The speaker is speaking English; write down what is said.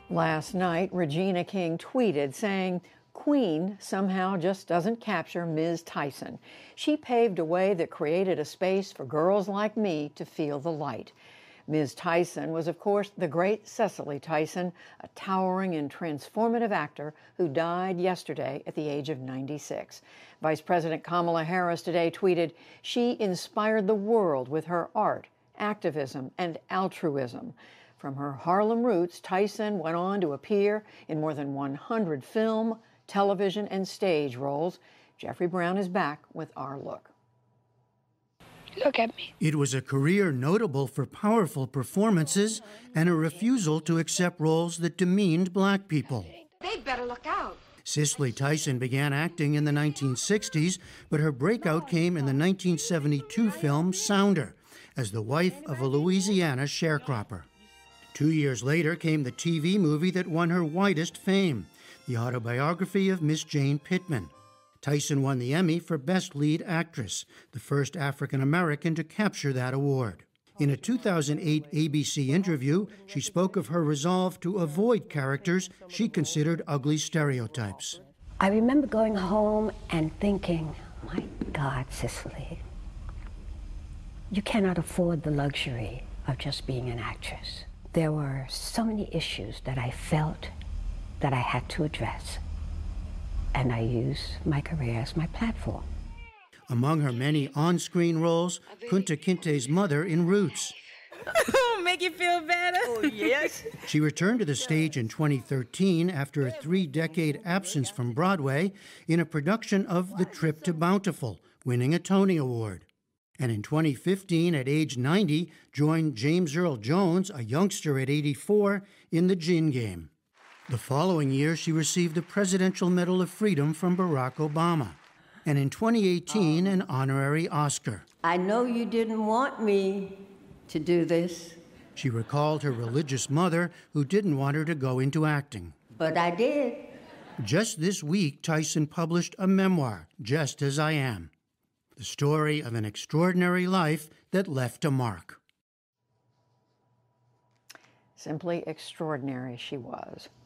Last night, Regina King tweeted saying, "Queen somehow just doesn't capture Ms. Tyson. She paved a way that created a space for girls like me to feel the light." Ms. Tyson was, of course, the great Cicely Tyson, a towering and transformative actor who died yesterday at the age of 96. Vice President Kamala Harris today tweeted, "She inspired the world with her art, activism, and altruism." From her Harlem roots, Tyson went on to appear in more than 100 film, television, and stage roles. Jeffrey Brown is back with our look. Look at me. It was a career notable for powerful performances and a refusal to accept roles that demeaned black people. They better look out. Cicely Tyson began acting in the 1960s, but her breakout came in the 1972 film Sounder as the wife of a Louisiana sharecropper. 2 years later came the TV movie that won her widest fame, the autobiography of Miss Jane Pittman. Tyson won the Emmy for Best Lead Actress, the first African American to capture that award. In a 2008 ABC interview, she spoke of her resolve to avoid characters she considered ugly stereotypes. I remember going home and thinking, my God, Cicely, you cannot afford the luxury of just being an actress. There were so many issues that I felt that I had to address, and I used my career as my platform. Among her many on-screen roles, Kunta Kinte's mother in Roots. Make you feel better? Oh, yes. She returned to the stage in 2013 after a 3-decade absence from Broadway in a production of The Trip to Bountiful, winning a Tony Award. And in 2015, at age 90, joined James Earl Jones, a youngster at 84, in The Gin Game. The following year, she received the Presidential Medal of Freedom from Barack Obama. And in 2018, an honorary Oscar. I know you didn't want me to do this. She recalled her religious mother, who didn't want her to go into acting. But I did. Just this week, Tyson published a memoir, Just As I Am, the story of an extraordinary life that left a mark. Simply extraordinary she was.